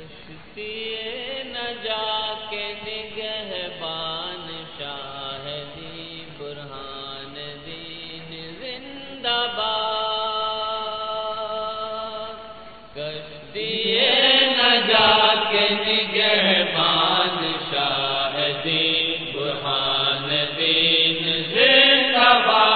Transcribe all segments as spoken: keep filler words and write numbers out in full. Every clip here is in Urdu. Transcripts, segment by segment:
کشتی نجا کے نگہبان شاہ دی برہان دین زندہ باد، کشتی نجا کے نگہبان شاہ دی برہان دین زندہ باد،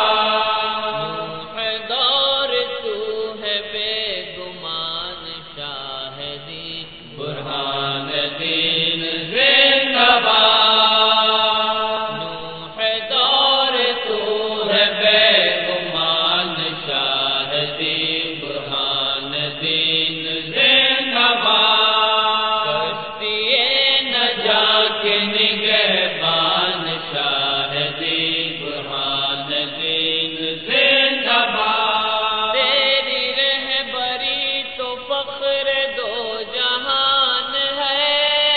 برہان دین زندہ باد، نوح دور تو ہے بے گمان شاہ دی برہان دین زندہ باد، کشتی نجا کے نگہبان شاہ دی برہان دین زندہ باد، تیری رہبری تو فخر دو جہان ہے،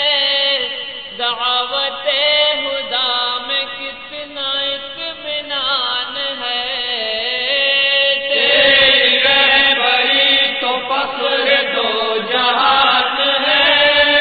دعوت خدا میں کتنا اطمینان ہے، تیری رہبری تو فخر دو جہان ہے،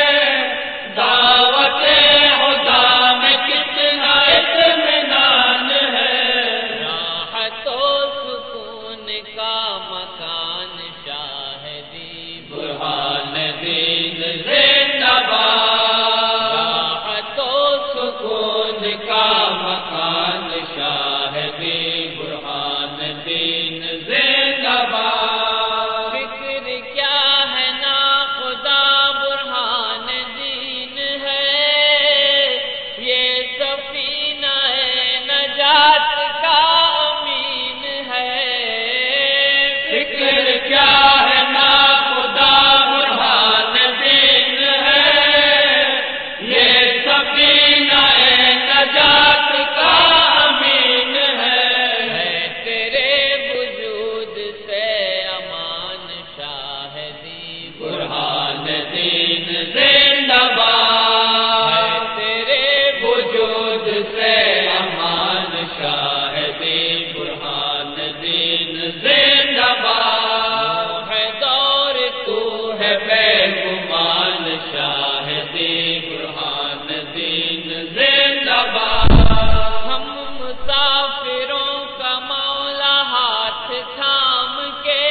دعوت خدا میں کتنا اطمینان ہے، راحت و سکون کا مکان شاہ دی برہان دین زندہ باد، راحت و سکون کا مکان شاہ دی برہان دین زندہ باد، فکر کیا ہے نا خدا برہان دین ہے، یہ سفینہ نجات کا امین ہے، فکر کیا ہے نا خدا برہان دین ہے، یہ سفینہ نجات کا امین ہے، تیرے وجود سے امان شاہ دی برہان دین زندہ باد، تیرے وجود سے امان شاہ دی برہان دین زندہ باد، ہے دور تو ہے بے گمان شاہ دی برہان دین زندہ باد، ہم مسافروں کا مولا ہاتھ تھام کے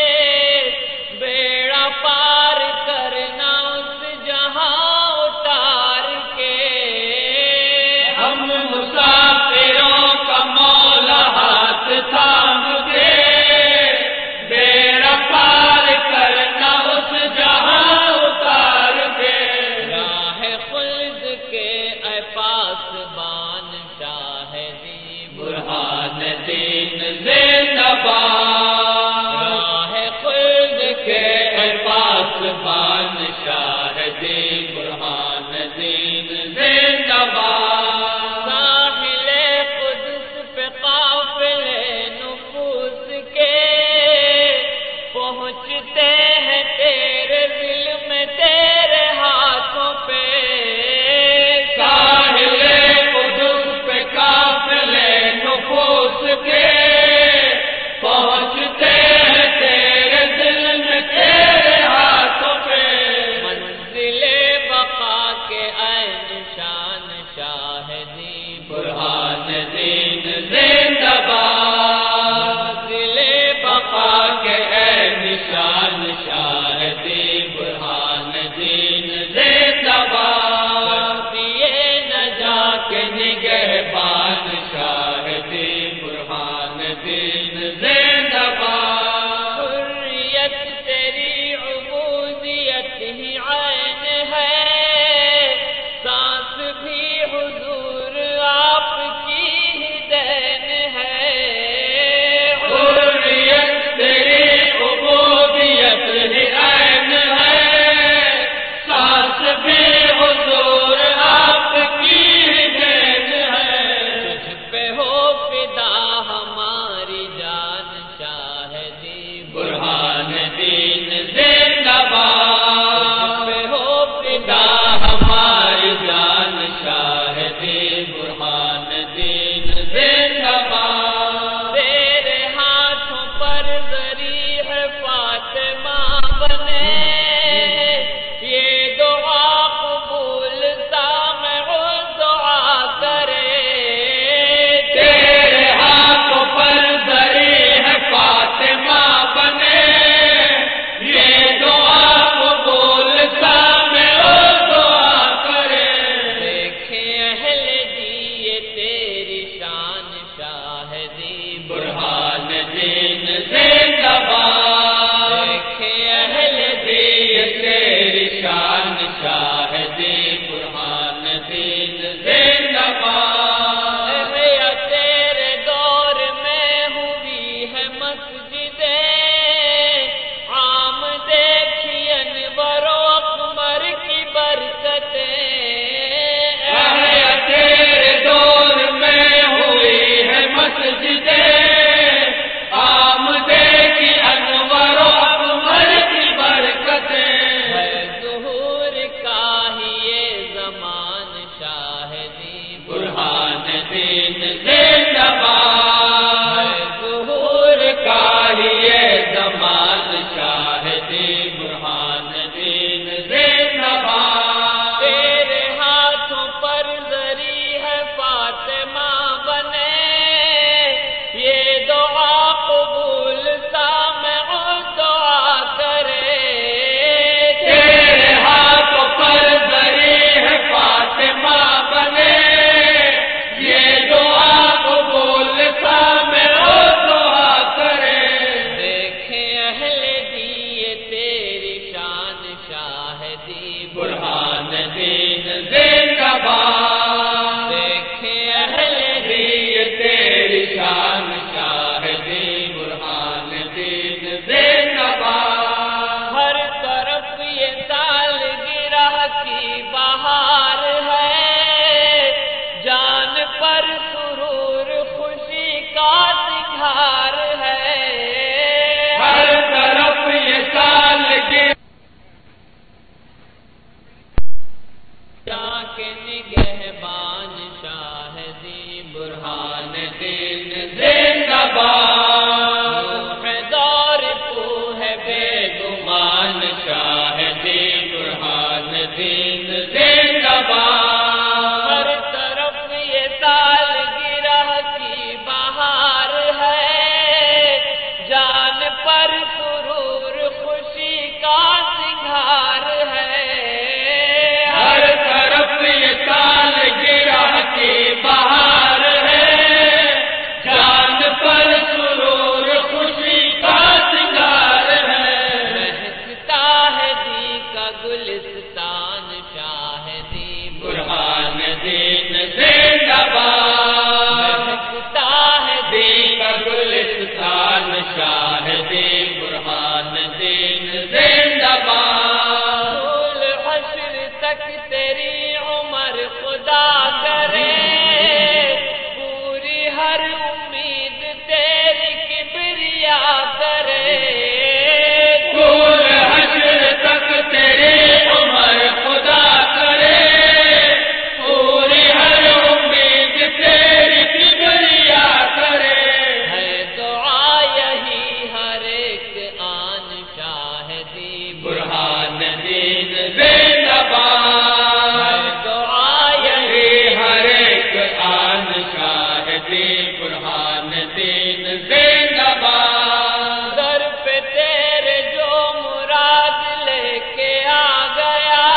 بیڑا پار کرنا اس جہاں اتار کے، ہم مسافروں کا مولا ہاتھ تھام کے بیڑا پار کرنا اس جہاں زندہ باد، دیکھے اہل دین تیری شان شاہ دین برہان دین زندہ باد، ہر طرف یہ سالگرہ کی بہار ہے، جان پر سرور خوشی کا سنگھار ہے، ہر طرف یہ سالگرہ کے نگہبان شاہ دین برہان دین زندہ باد، ہے دور کو ہے بے گمان شاہ دین برہان دین زندہ باد، ہر طرف یہ سالگرہ کی بہار ہے، جان پر سرور خوشی کا سنگھار ہے، ہر طرف یہ سالگرہ کی بہار ہے، جان پر سرور خوشی کا سنگھار ہے، مہکتا ہے دی کا گلستان شاہ دین برہان دین زندہ باد، مہکتا ہے دی کا گلستان شاہ دین برہان دین زندہ باد، طول حشر تک تیری عمر خدا کرے، پوری ہر امید تیری کبریا کرے، طول حشر تک تیری عمر خدا کرے، پوری ہر امید تیری کبریا کرے، ہے دعا یہی ہر ایک آن شاہ دین برہان دین زندہ باد، دعا یہی ہر ایک آن شاہ دین برہان دین زندہ باد، در پہ تیرے جو مراد لے کے آ گیا،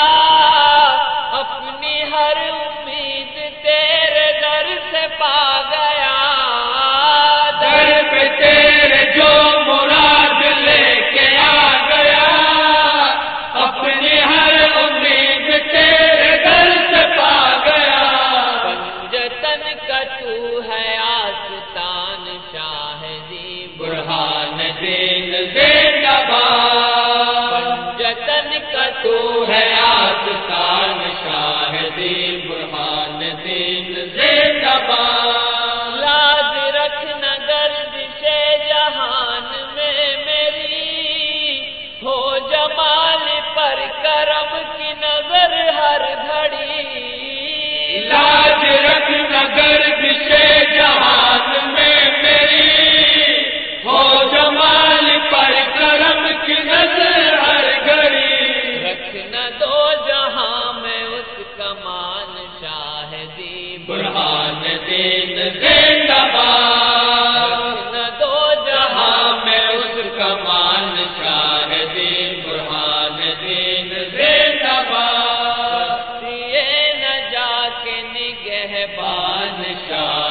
اپنی ہر امید تیرے در سے پا گیا، در پہ تیرے جو مراد لے کے آ گیا، اپنی ہر امید تیرے در سے پا گیا، پنجتن کا تو ہے آستان شاہ دین برہان دین زندہ باد، پنجتن کا تو ہے آستان شاہ دین برہان دین زندہ باد، لاز رکھنا گردش جہان میں میری، ہو جمال پر کرم کی نظر ہر گھڑی، لاز رکھنا گردش جہان میں میری، ہو جمال پر کرم کی نظر ہر گھڑی، رکھنا دو جہاں میں اس کا مان شاہ دین برہان دین زندہ باد، رکھنا دو جہاں میں اس کا مان شاہ دین برہان دین زندہ باد، نہ جا کے نگہبان شاہ